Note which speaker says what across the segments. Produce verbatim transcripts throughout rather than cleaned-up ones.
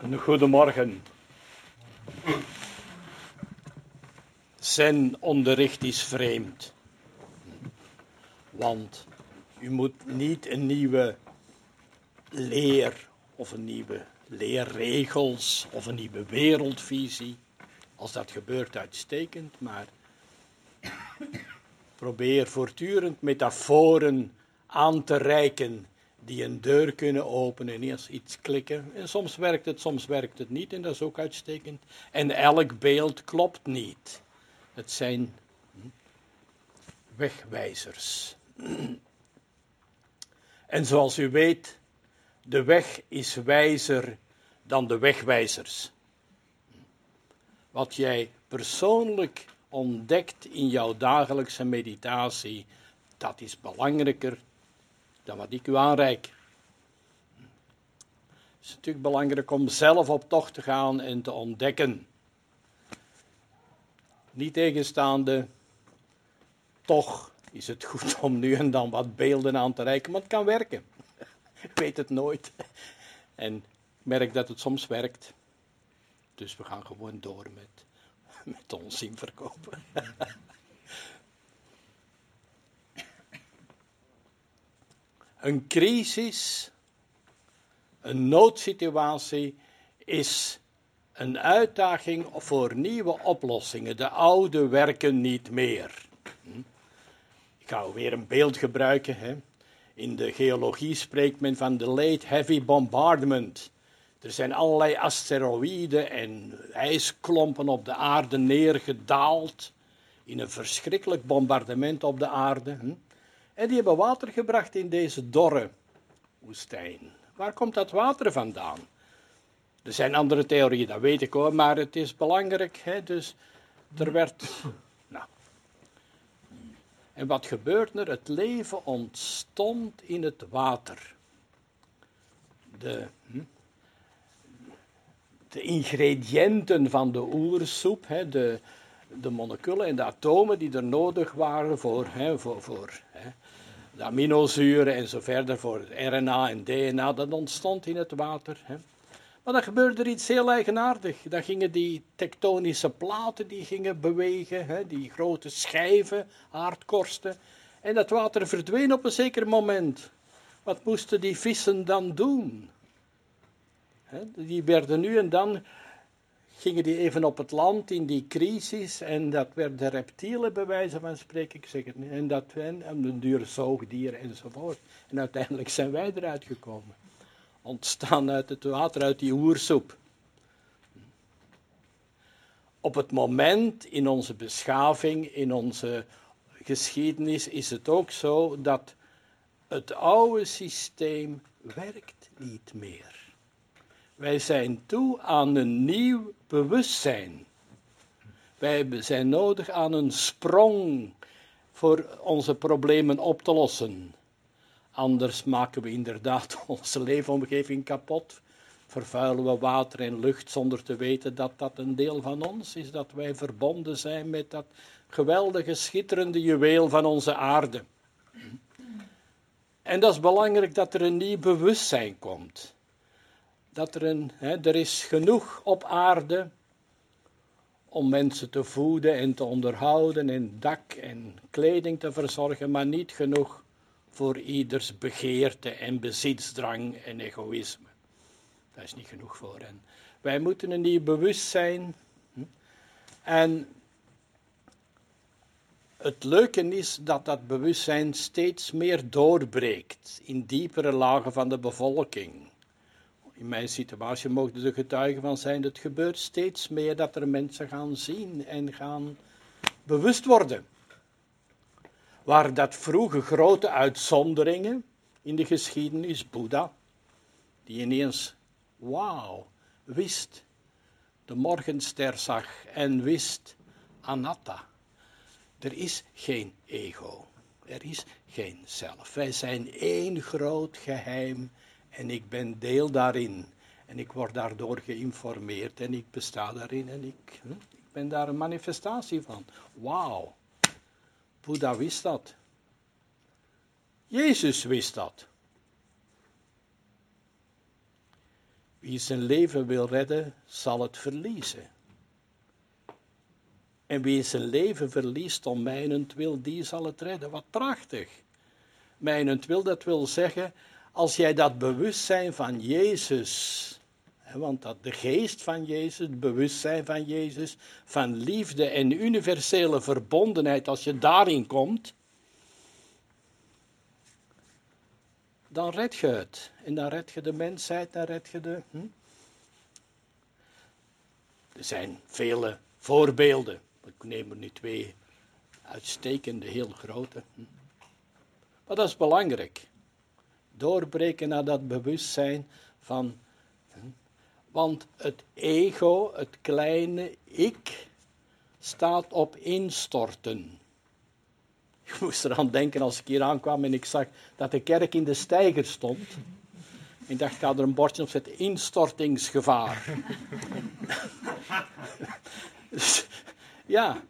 Speaker 1: Een goedemorgen. Zen-onderricht is vreemd. Want u moet niet een nieuwe leer of een nieuwe leerregels of een nieuwe wereldvisie. Als dat gebeurt, uitstekend, maar probeer voortdurend metaforen aan te reiken die een deur kunnen openen en eerst iets klikken. En soms werkt het, soms werkt het niet en dat is ook uitstekend. En elk beeld klopt niet. Het zijn wegwijzers. En zoals u weet, de weg is wijzer dan de wegwijzers. Wat jij persoonlijk ontdekt in jouw dagelijkse meditatie, dat is belangrijker dan wat ik u aanreik. Het is natuurlijk belangrijk om zelf op tocht te gaan en te ontdekken. Niet tegenstaande, toch is het goed om nu en dan wat beelden aan te reiken, maar het kan werken. Ik weet het nooit. En ik merk dat het soms werkt. Dus we gaan gewoon door met, met onzin verkopen. Een crisis, een noodsituatie is een uitdaging voor nieuwe oplossingen. De oude werken niet meer. Ik ga weer een beeld gebruiken. Hè. In de geologie spreekt men van de late heavy bombardment. Er zijn allerlei asteroïden en ijsklompen op de aarde neergedaald. In een verschrikkelijk bombardement op de aarde. En die hebben water gebracht in deze dorre woestijn. Waar komt dat water vandaan? Er zijn andere theorieën, dat weet ik hoor, maar het is belangrijk. Hè? Dus er werd... Nou. En wat gebeurt er? Het leven ontstond in het water. De, de ingrediënten van de oersoep, hè, de, de moleculen en de atomen die er nodig waren voor, hè, voor, voor hè, de aminozuren en zo verder, voor het R N A en D N A, dat ontstond in het water. Hè. Maar dan gebeurde er iets heel eigenaardigs. Dan gingen die tektonische platen die gingen bewegen, hè, die grote schijven, aardkorsten. En dat water verdween op een zeker moment. Wat moesten die vissen dan doen? Hè, die werden nu en dan, gingen die even op het land in die crisis. En dat werden reptielen bij wijze van spreken, ik zeg het niet. En dat en, en de dure zoogdieren enzovoort. En uiteindelijk zijn wij eruit gekomen. Ontstaan uit het water, uit die oersoep. Op het moment in onze beschaving, in onze geschiedenis, is het ook zo dat het oude systeem werkt niet meer. Wij zijn toe aan een nieuw bewustzijn. Wij zijn nodig aan een sprong voor onze problemen op te lossen. Anders maken we inderdaad onze leefomgeving kapot. Vervuilen we water en lucht zonder te weten dat dat een deel van ons is. Dat wij verbonden zijn met dat geweldige, schitterende juweel van onze aarde. En dat is belangrijk dat er een nieuw bewustzijn komt. Dat er een, hè, er is genoeg op aarde om mensen te voeden en te onderhouden en dak en kleding te verzorgen, maar niet genoeg voor ieders begeerte en bezitsdrang en egoïsme. Dat is niet genoeg voor hen. Wij moeten een nieuw bewustzijn. En het leuke is dat dat bewustzijn steeds meer doorbreekt in diepere lagen van de bevolking. In mijn situatie mogen er getuigen van zijn, het gebeurt steeds meer dat er mensen gaan zien en gaan bewust worden. Waar dat vroege grote uitzonderingen in de geschiedenis, Boeddha, die ineens, wauw, wist, de morgenster zag en wist, anatta. Er is geen ego, er is geen zelf. Wij zijn één groot geheim en ik ben deel daarin. En ik word daardoor geïnformeerd en ik besta daarin en ik, hm, ik ben daar een manifestatie van. Wauw. Boeddha wist dat. Jezus wist dat. Wie zijn leven wil redden, zal het verliezen. En wie zijn leven verliest om mijnentwil, die zal het redden. Wat prachtig. Mijnentwil, dat wil zeggen, als jij dat bewustzijn van Jezus, hè, want dat de geest van Jezus, het bewustzijn van Jezus, van liefde en universele verbondenheid, als je daarin komt, dan red je het. En dan red je de mensheid, dan red je de... Hm? Er zijn vele voorbeelden. Ik neem er nu twee uitstekende, heel grote. Hm? Maar dat is belangrijk. Doorbreken naar dat bewustzijn van... Hm? Want het ego, het kleine ik, staat op instorten. Ik moest eraan denken als ik hier aankwam en ik zag dat de kerk in de steiger stond. Ik dacht, ik ga er een bordje op zetten, instortingsgevaar. Dus, ja,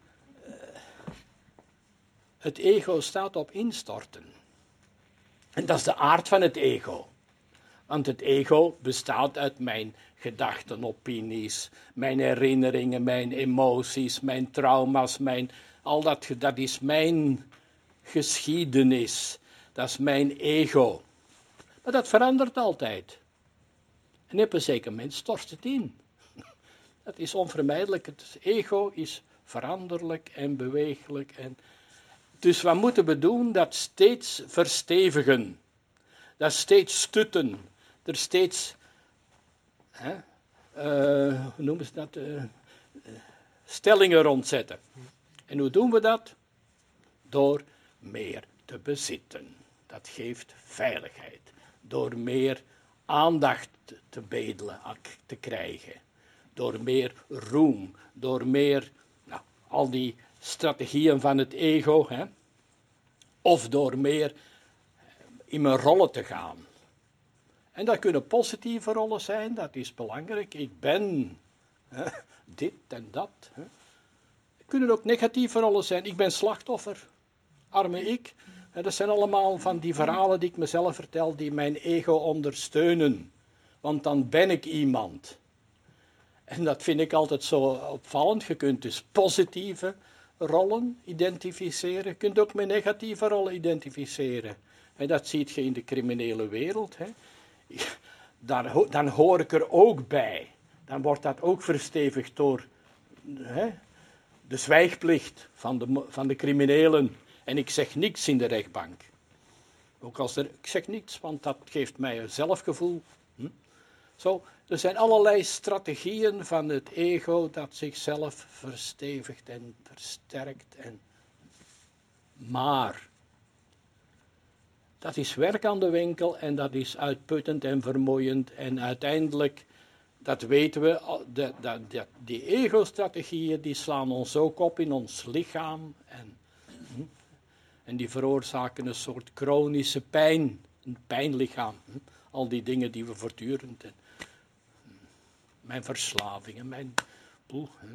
Speaker 1: het ego staat op instorten. En dat is de aard van het ego. Want het ego bestaat uit mijn gedachten, opinies, mijn herinneringen, mijn emoties, mijn trauma's, mijn, al dat, dat is mijn geschiedenis. Dat is mijn ego. Maar dat verandert altijd. En op een zeker moment stort het in. Dat is onvermijdelijk. Het ego is veranderlijk en beweeglijk. En... Dus wat moeten we doen? Dat steeds verstevigen. Dat steeds stutten. Er steeds, hè, uh, hoe noemen ze dat, uh, stellingen rondzetten. En hoe doen we dat? Door meer te bezitten. Dat geeft veiligheid. Door meer aandacht te bedelen, te krijgen. Door meer roem. Door meer, nou, al die strategieën van het ego. Hè? Of door meer in mijn rollen te gaan. En dat kunnen positieve rollen zijn, dat is belangrijk. Ik ben hè, dit en dat. Hè. Het kunnen ook negatieve rollen zijn. Ik ben slachtoffer, arme ik. En dat zijn allemaal van die verhalen die ik mezelf vertel, die mijn ego ondersteunen. Want dan ben ik iemand. En dat vind ik altijd zo opvallend. Je kunt dus positieve rollen identificeren. Je kunt ook met negatieve rollen identificeren. En dat zie je in de criminele wereld. Hè. Dan, dan hoor ik er ook bij. Dan wordt dat ook verstevigd door hè, de zwijgplicht van de, van de criminelen. En ik zeg niks in de rechtbank. Ook als er, ik zeg niets, want dat geeft mij een zelfgevoel. Hm? Zo, er zijn allerlei strategieën van het ego dat zichzelf verstevigt en versterkt. En... Maar... Dat is werk aan de winkel en dat is uitputtend en vermoeiend. En uiteindelijk, dat weten we, de, de, de, die ego-strategieën die slaan ons ook op in ons lichaam. En, en die veroorzaken een soort chronische pijn, een pijnlichaam. Al die dingen die we voortdurend... En, mijn verslavingen, mijn... Boel, hè.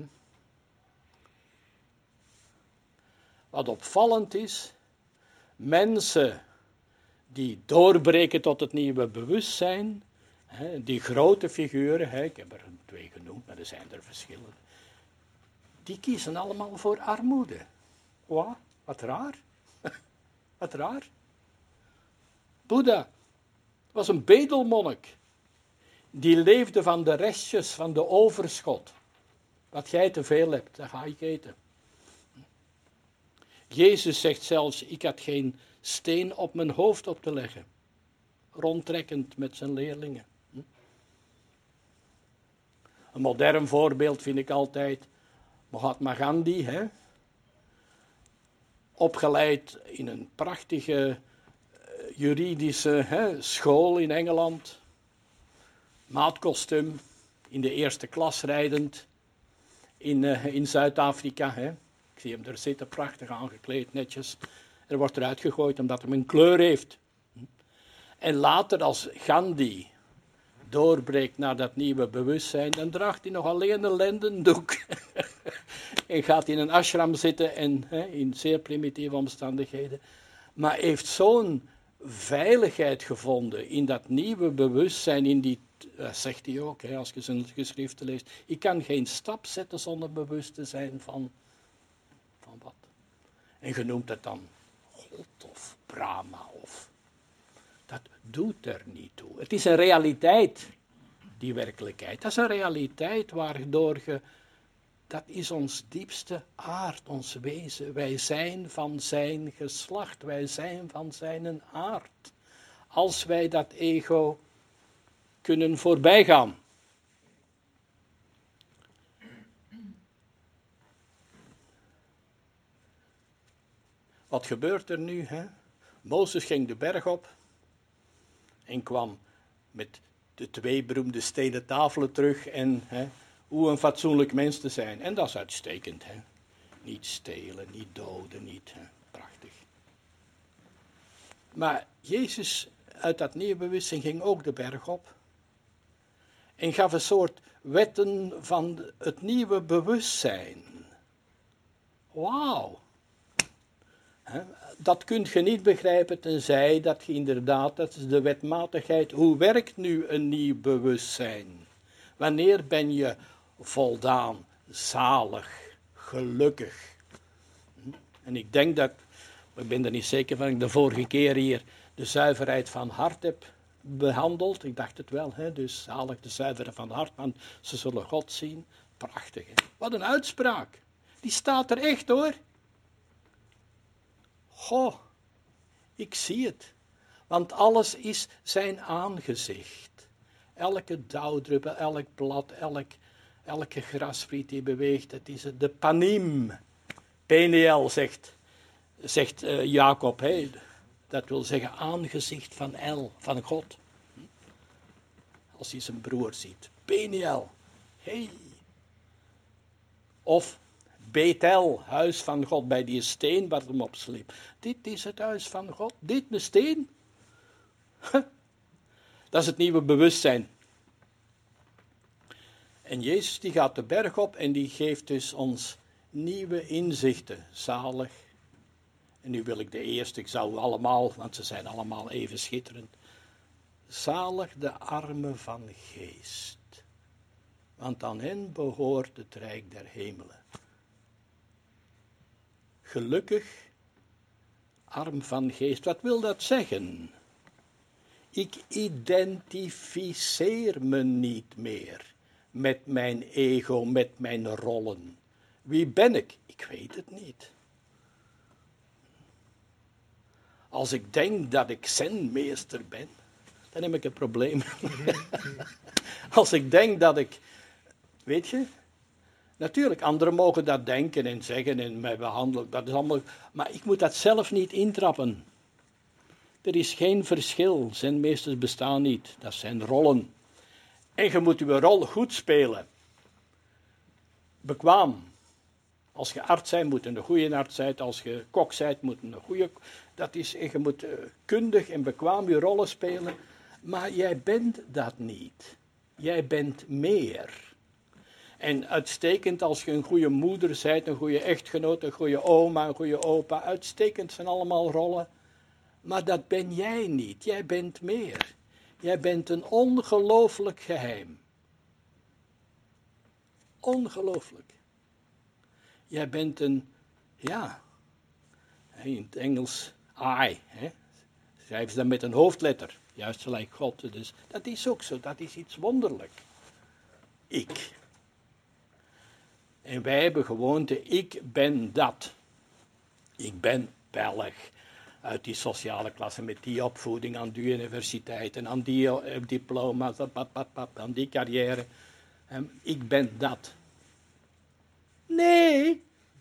Speaker 1: Wat opvallend is, mensen... die doorbreken tot het nieuwe bewustzijn, hè, die grote figuren, hè, ik heb er twee genoemd, maar er zijn er verschillende, die kiezen allemaal voor armoede. Wow, wat raar. Wat raar. Boeddha was een bedelmonnik, die leefde van de restjes, van de overschot. Wat jij te veel hebt, dat ga ik eten. Jezus zegt zelfs, ik had geen steen op mijn hoofd op te leggen. Rondtrekkend met zijn leerlingen. Een modern voorbeeld vind ik altijd Mahatma Gandhi. Hè? Opgeleid in een prachtige uh, juridische hè, school in Engeland. Maatkostuum. In de eerste klas rijdend. In, uh, in Zuid-Afrika. Hè? Ik zie hem er zitten, prachtig aangekleed, netjes. Er wordt eruit gegooid omdat hij een kleur heeft. En later als Gandhi doorbreekt naar dat nieuwe bewustzijn, dan draagt hij nog alleen een lendendoek. En gaat in een ashram zitten en hè, in zeer primitieve omstandigheden. Maar heeft zo'n veiligheid gevonden in dat nieuwe bewustzijn, in die Dat zegt hij ook, hè, als je zijn geschriften leest. Ik kan geen stap zetten zonder bewust te zijn van, van wat. En je noemt het dan God of Brahma of... Dat doet er niet toe. Het is een realiteit, die werkelijkheid. Dat is een realiteit waardoor je... Dat is ons diepste aard, ons wezen. Wij zijn van zijn geslacht. Wij zijn van zijn aard. Als wij dat ego kunnen voorbijgaan. Wat gebeurt er nu? Hè? Mozes ging de berg op en kwam met de twee beroemde stenen tafelen terug en hè, hoe een fatsoenlijk mens te zijn. En dat is uitstekend. Hè? Niet stelen, niet doden, niet. Hè? Prachtig. Maar Jezus uit dat nieuwe bewustzijn ging ook de berg op. En gaf een soort wetten van het nieuwe bewustzijn. Wauw. Dat kun je niet begrijpen tenzij dat je inderdaad, dat is de wetmatigheid, hoe werkt nu een nieuw bewustzijn? Wanneer ben je voldaan, zalig, gelukkig? En ik denk dat, ik ben er niet zeker van, ik de vorige keer hier de zuiverheid van hart heb behandeld. Ik dacht het wel, hè? Dus zalig de zuiveren van hart, want ze zullen God zien. Prachtig, hè? Wat een uitspraak. Die staat er echt, hoor. Goh, ik zie het. Want alles is zijn aangezicht. Elke dauwdruppel, elk blad, elk, elke graspriet die beweegt, het is de panim. Peniel zegt, zegt uh, Jacob, hè? Dat wil zeggen aangezicht van El, van God. Als hij zijn broer ziet. Peniel, hey. Of Bethel, huis van God, bij die steen waar hem op sliep. Dit is het huis van God, dit een steen. Dat is het nieuwe bewustzijn. En Jezus die gaat de berg op en die geeft dus ons nieuwe inzichten, zalig. En nu wil ik de eerste, ik zou allemaal, want ze zijn allemaal even schitterend. Zalig de armen van geest, want aan hen behoort het rijk der hemelen. Gelukkig, arm van geest, wat wil dat zeggen? Ik identificeer me niet meer met mijn ego, met mijn rollen. Wie ben ik? Ik weet het niet. Als ik denk dat ik zenmeester ben, dan heb ik een probleem. Als ik denk dat ik, weet je, natuurlijk, anderen mogen dat denken en zeggen en mij behandelen, dat is allemaal, maar ik moet dat zelf niet intrappen. Er is geen verschil, zenmeesters bestaan niet, dat zijn rollen. En je moet je rol goed spelen. Bekwaam. Als je arts bent, moet je een goede arts zijn. Als je kok bent, moet je een goede... Dat is, en je moet uh, kundig en bekwaam je rollen spelen. Maar jij bent dat niet. Jij bent meer. En uitstekend als je een goede moeder bent, een goede echtgenoot, een goede oma, een goede opa. Uitstekend zijn allemaal rollen. Maar dat ben jij niet. Jij bent meer. Jij bent een ongelooflijk geheim. Ongelooflijk. Jij bent een, ja, in het Engels, I, hè? Schrijven ze dan met een hoofdletter, juist gelijk God. Dus dat is ook zo, dat is iets wonderlijk. Ik. En wij hebben gewoonte, ik ben dat. Ik ben Belg. Uit die sociale klasse, met die opvoeding, aan die universiteit, en aan die uh, diploma's, aan die carrière. En ik ben dat. Nee.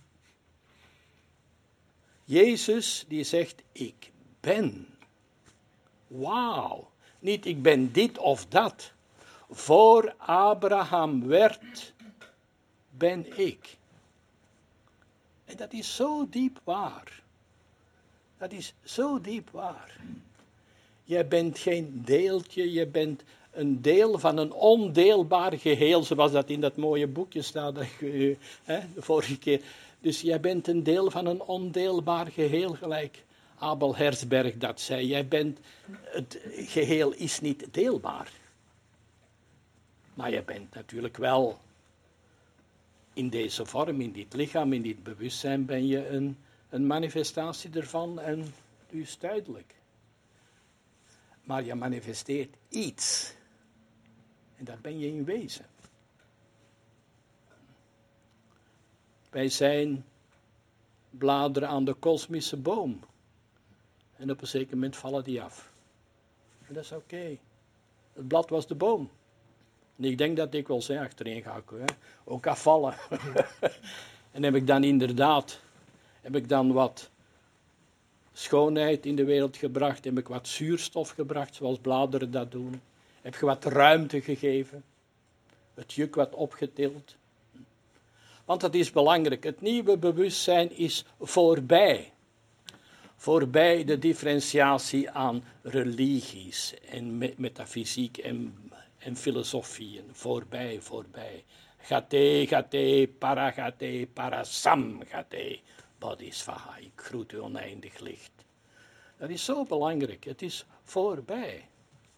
Speaker 1: Jezus die zegt, ik ben. Wauw. Niet ik ben dit of dat. Voor Abraham werd, ben ik. En dat is zo diep waar. Dat is zo diep waar. Jij bent geen deeltje, je bent een deel van een ondeelbaar geheel, zoals dat in dat mooie boekje staat, dat ik, hè, de vorige keer. Dus jij bent een deel van een ondeelbaar geheel, gelijk Abel Herzberg dat zei. Jij bent, het geheel is niet deelbaar. Maar je bent natuurlijk wel in deze vorm, in dit lichaam, in dit bewustzijn, ben je een, een manifestatie ervan en u is duidelijk. Maar je manifesteert iets. En dat ben je in wezen. Wij zijn bladeren aan de kosmische boom. En op een zeker moment vallen die af. En dat is oké. Okay. Het blad was de boom. En ik denk dat ik wel zeg, achterin ga ik hè, ook afvallen. En heb ik dan inderdaad, heb ik dan wat schoonheid in de wereld gebracht, heb ik wat zuurstof gebracht, zoals bladeren dat doen. Heb je wat ruimte gegeven, het juk wat opgetild. Want dat is belangrijk, het nieuwe bewustzijn is voorbij. Voorbij de differentiatie aan religies en metafysiek en, en filosofieën. Voorbij, voorbij. Gate, gate, paragate, parasam, gate. Bodhisvaha, ik groet u oneindig licht. Dat is zo belangrijk, het is voorbij.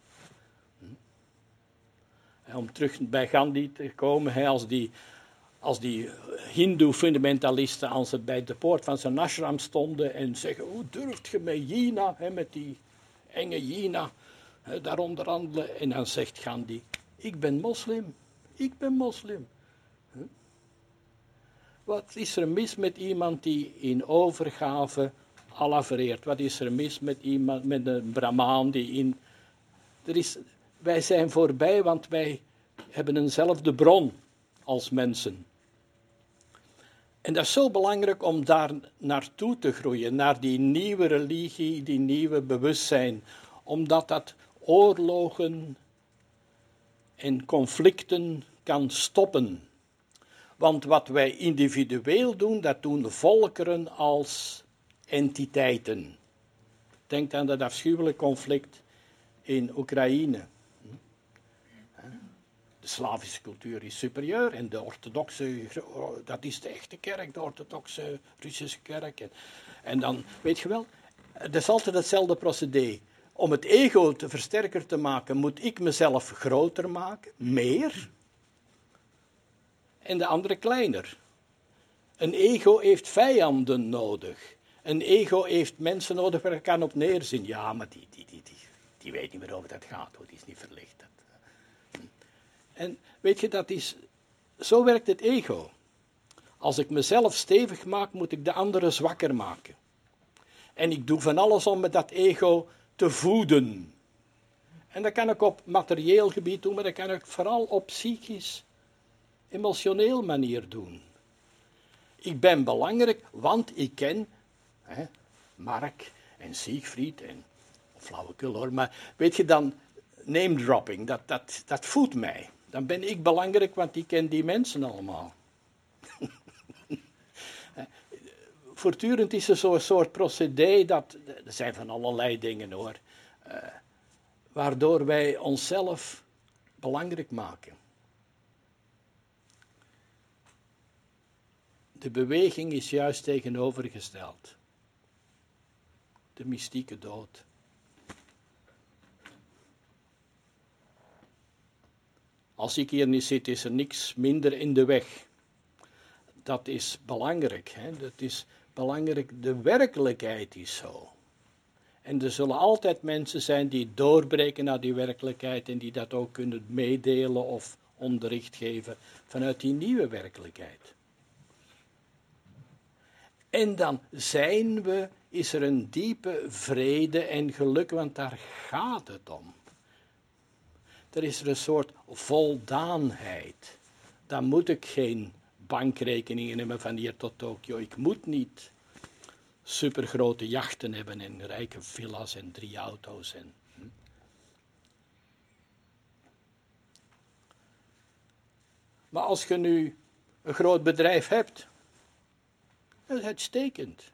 Speaker 1: En om terug bij Gandhi te komen, hij als die... Als die hindoe-fundamentalisten als ze bij de poort van zijn ashram stonden en zeggen, hoe durft je met Jina, hè, met die enge Jina, hè, daar onderhandelen. En dan zegt Gandhi, ik ben moslim, ik ben moslim. Huh? Wat is er mis met iemand die in overgave Allah vereert? Wat is er mis met iemand, met een Brahmaan die in... Er is, wij zijn voorbij, want wij hebben eenzelfde bron als mensen. En dat is zo belangrijk om daar naartoe te groeien, naar die nieuwe religie, die nieuwe bewustzijn. Omdat dat oorlogen en conflicten kan stoppen. Want wat wij individueel doen, dat doen volkeren als entiteiten. Denk aan dat afschuwelijk conflict in Oekraïne. De Slavische cultuur is superieur en de orthodoxe, dat is de echte kerk, de orthodoxe Russische kerk. En, en dan, weet je wel, dat is altijd hetzelfde procedé. Om het ego te versterker te maken, moet ik mezelf groter maken, meer, en de andere kleiner. Een ego heeft vijanden nodig. Een ego heeft mensen nodig waar ik kan op neerzien. Ja, maar die, die, die, die, die weet niet meer over dat gaat, hoor. Die is niet verlicht. En weet je, dat is, zo werkt het ego. Als ik mezelf stevig maak, moet ik de anderen zwakker maken. En ik doe van alles om met dat ego te voeden. En dat kan ik op materieel gebied doen, maar dat kan ik vooral op psychisch, emotioneel manier doen. Ik ben belangrijk, want ik ken hè, Mark en Siegfried en flauwekul hoor, maar weet je dan, name dropping, dat, dat, dat voedt mij. Dan ben ik belangrijk, want ik ken die mensen allemaal. Voortdurend is er zo'n soort procedé, dat, er zijn van allerlei dingen hoor, uh, waardoor wij onszelf belangrijk maken. De beweging is juist tegenovergesteld. De mystieke dood. Als ik hier niet zit, is er niks minder in de weg. Dat is belangrijk. Hè? Dat is belangrijk. De werkelijkheid is zo. En er zullen altijd mensen zijn die doorbreken naar die werkelijkheid en die dat ook kunnen meedelen of onderricht geven vanuit die nieuwe werkelijkheid. En dan zijn we, is er een diepe vrede en geluk, want daar gaat het om. Er is er een soort voldaanheid. Dan moet ik geen bankrekeningen hebben van hier tot Tokio. Ik moet niet supergrote jachten hebben en rijke villa's en drie auto's. En, hm. Maar als je nu een groot bedrijf hebt, dat is uitstekend.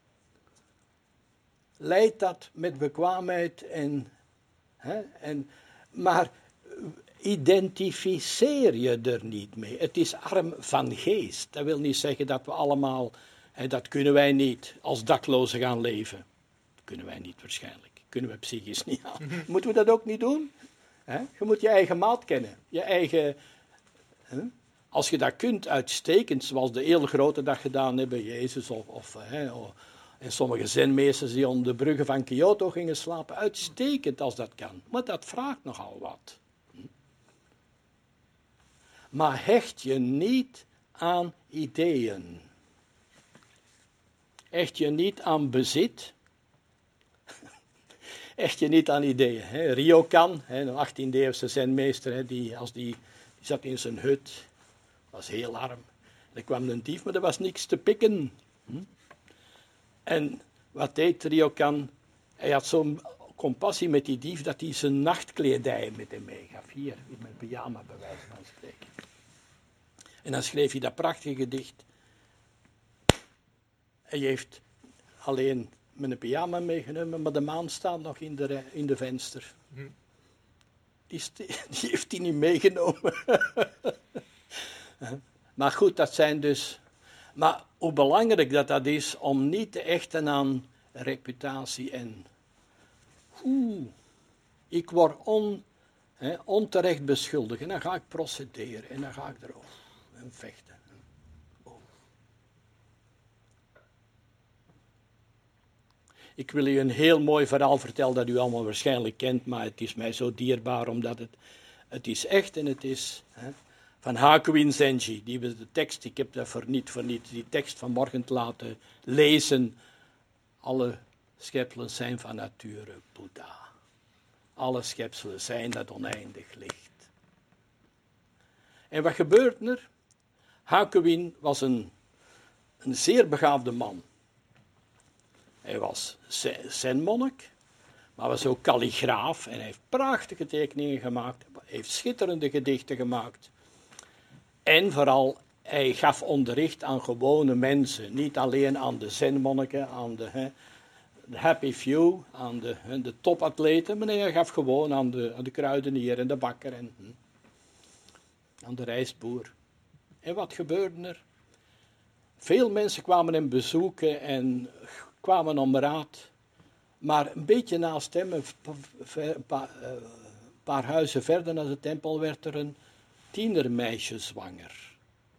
Speaker 1: Leid dat met bekwaamheid en... Hè, en maar identificeer je er niet mee. Het is arm van geest. Dat wil niet zeggen dat we allemaal, hè, dat kunnen wij niet, als daklozen gaan leven. Dat kunnen wij niet waarschijnlijk. Kunnen we psychisch niet aan. Moeten we dat ook niet doen? Hè? Je moet je eigen maat kennen. Je eigen... Hè? Als je dat kunt, uitstekend, zoals de heel grote dat gedaan hebben, Jezus of... of hè, of en sommige zenmeesters die onder de bruggen van Kyoto gingen slapen, uitstekend als dat kan. Maar dat vraagt nogal wat. Maar hecht je niet aan ideeën. Hecht je niet aan bezit. Hecht je niet aan ideeën. Hè. Ryokan, hè, een achttiende-eeuwse zenmeester, hè, die, als die, die zat in zijn hut, was heel arm. Er kwam een dief, maar er was niks te pikken. Hm? En wat deed Ryokan? Hij had zo'n compassie met die dief dat hij zijn nachtkledij met hem meegaf. Hier, in mijn pyjama bij wijze van spreken. En dan schreef hij dat prachtige gedicht. Hij heeft alleen mijn pyjama meegenomen, maar de maan staat nog in de, in de venster. Die, die heeft hij niet meegenomen. Maar goed, dat zijn dus... Maar hoe belangrijk dat dat is om niet te hechten aan reputatie en... Oeh, ik word on, he, onterecht beschuldigd en dan ga ik procederen en dan ga ik erover en vechten. Oh. Ik wil u een heel mooi verhaal vertellen dat u allemaal waarschijnlijk kent, maar het is mij zo dierbaar omdat het, het is echt en het is... He, van Hakuin Zenji, die was de tekst, ik heb dat voor niet voor niet die tekst vanmorgen te laten lezen. Alle schepselen zijn van nature Boeddha. Alle schepselen zijn dat oneindig licht. En wat gebeurt er? Hakuin was een, een zeer begaafde man. Hij was zenmonnik, maar was ook kalligraaf en hij heeft prachtige tekeningen gemaakt, heeft schitterende gedichten gemaakt. En vooral, hij gaf onderricht aan gewone mensen. Niet alleen aan de zenmonniken, aan de, hè, de happy few, aan de, hè, de topatleten. Maar nee, hij gaf gewoon aan de, aan de kruidenier en de bakker en hm, aan de rijstboer. En wat gebeurde er? Veel mensen kwamen hem bezoeken en kwamen om raad. Maar een beetje naast hem, een paar, een paar huizen verder naar de tempel, werd er een tienermeisje zwanger.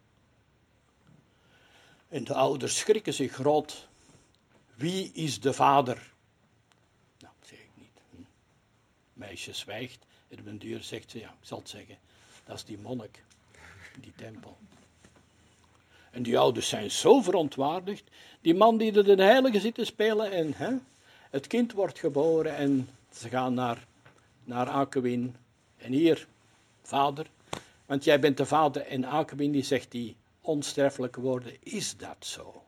Speaker 1: En de ouders schrikken zich rot. Wie is de vader? Nou, dat zeg ik niet. Hm. Meisje zwijgt. En op een duur zegt ze, ja, ik zal het zeggen. Dat is die monnik. Die tempel. En die ouders zijn zo verontwaardigd. Die man die er de heilige zit te spelen. En hè, het kind wordt geboren. En ze gaan naar, naar Hakuin. En hier, vader. Want jij bent de vader en Hakuin die zegt die onsterfelijke woorden. Is dat zo?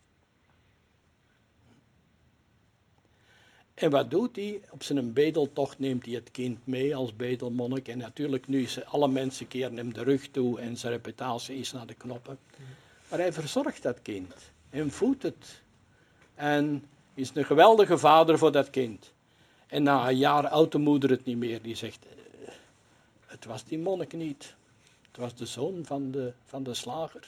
Speaker 1: En wat doet hij? Op zijn bedeltocht neemt hij het kind mee als bedelmonnik. En natuurlijk nu is alle mensen keren hem de rug toe en zijn reputatie is naar de knoppen. Maar hij verzorgt dat kind en voedt het. En is een geweldige vader voor dat kind. En na een jaar oud de moeder het niet meer. Die zegt, het was die monnik niet. Het was de zoon van de, van de slager.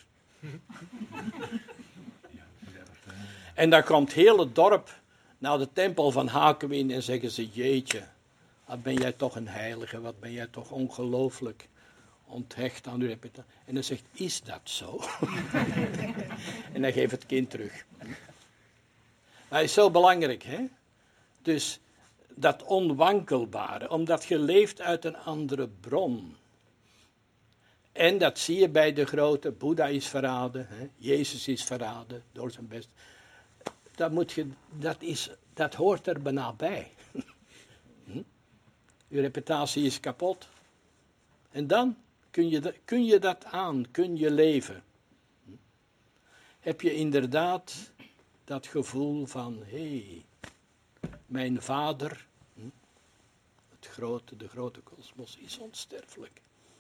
Speaker 1: En dan komt heel het dorp naar de tempel van Hakuin en zeggen ze, jeetje, wat ben jij toch een heilige, wat ben jij toch ongelooflijk onthecht aan uw reputatie. En dan zegt, is dat zo? En dan geeft het kind terug. Maar het is zo belangrijk, hè? Dus dat onwankelbare, omdat je leeft uit een andere bron. En dat zie je bij de grote, Boeddha is verraden, hè? Jezus is verraden door zijn best. Dat, moet je, dat, is, dat hoort er bijna bij. Hm? Je reputatie is kapot. En dan kun je, kun je dat aan, kun je leven. Hm? Heb je inderdaad dat gevoel van, hé, hey, mijn vader, hm? het grote, de grote kosmos is onsterfelijk.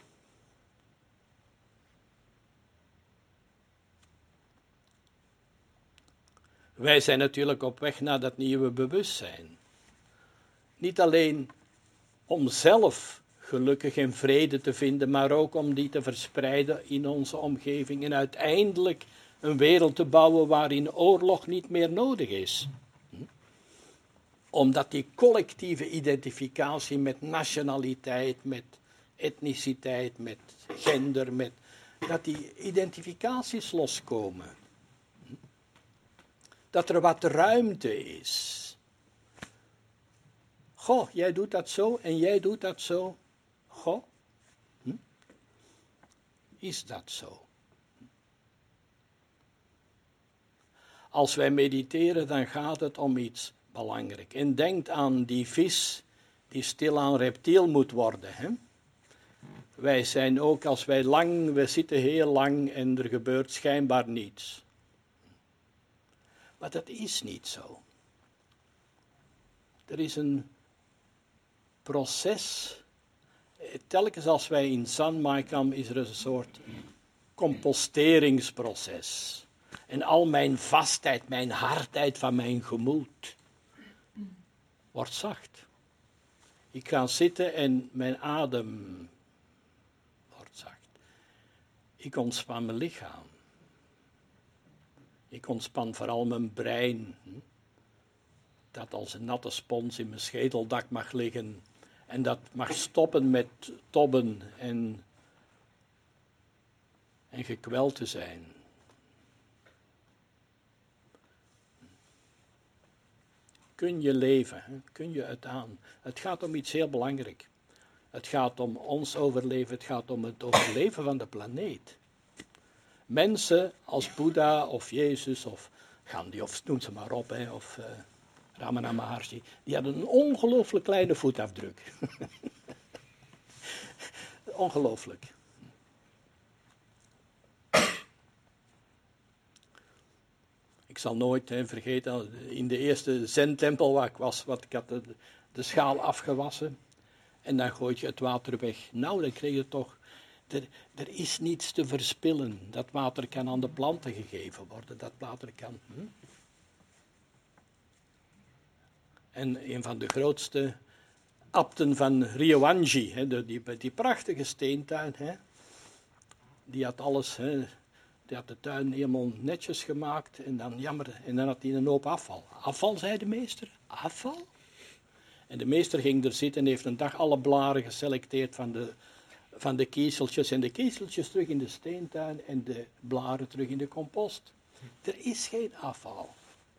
Speaker 1: Wij zijn natuurlijk op weg naar dat nieuwe bewustzijn. Niet alleen om zelf gelukkig en vrede te vinden, maar ook om die te verspreiden in onze omgeving en uiteindelijk een wereld te bouwen waarin oorlog niet meer nodig is. Omdat die collectieve identificatie met nationaliteit, met etniciteit, met gender, met, dat die identificaties loskomen. Dat er wat ruimte is. Goh, jij doet dat zo en jij doet dat zo. Goh, hm? Is dat zo? Als wij mediteren, dan gaat het om iets belangrijks. En denk aan die vis die stilaan reptiel moet worden. Hè? Wij zijn ook, als wij lang, we zitten heel lang en er gebeurt schijnbaar niets. Maar dat is niet zo. Er is een proces. Telkens als wij in Sanmai komen, is er een soort composteringsproces. En al mijn vastheid, mijn hardheid van mijn gemoed wordt zacht. Ik ga zitten en mijn adem wordt zacht. Ik ontspan mijn lichaam. Ik ontspan vooral mijn brein. Dat als een natte spons in mijn schedeldak mag liggen. En dat mag stoppen met tobben en, en gekweld te zijn. Kun je leven, hè? Kun je het aan. Het gaat om iets heel belangrijks. Het gaat om ons overleven, het gaat om het overleven van de planeet. Mensen als Boeddha of Jezus of Gandhi of noem ze maar op, hè, of uh, Ramana Maharshi, die hadden een ongelooflijk kleine voetafdruk. Ongelooflijk. Ik zal nooit hè, vergeten, in de eerste Zen-tempel waar ik was, wat ik had de, de schaal afgewassen. En dan gooi je het water weg. Nou, dan kreeg je toch, er, er is niets te verspillen. Dat water kan aan de planten gegeven worden. Dat water kan. Hm? En een van de grootste abten van Ryoanji, hè, die, die, die prachtige steentuin, hè, die had alles, hè, die had de tuin helemaal netjes gemaakt en dan jammer, en dan had hij een hoop afval. Afval, zei de meester, afval? En de meester ging er zitten en heeft een dag alle blaren geselecteerd van de, van de kiezeltjes en de kiezeltjes terug in de steentuin en de blaren terug in de compost. Er is geen afval.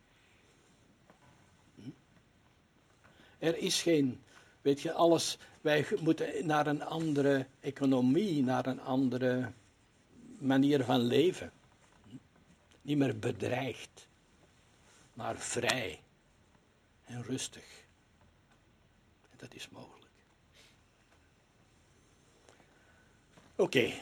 Speaker 1: Er is geen, weet je, alles, wij moeten naar een andere economie, naar een andere manier van leven. Niet meer bedreigd, maar vrij en rustig. En dat is mogelijk. Oké. Okay.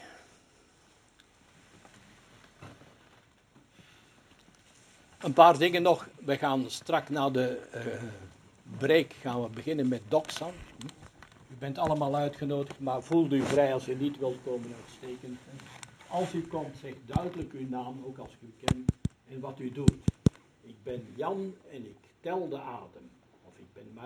Speaker 1: Een paar dingen nog. We gaan straks na de uh, break gaan we beginnen met Doksan. U bent allemaal uitgenodigd, maar voelt u vrij als u niet wilt komen, uitstekend. Als u komt, zeg duidelijk uw naam, ook als ik u ken, en wat u doet. Ik ben Jan en ik tel de adem. Of ik ben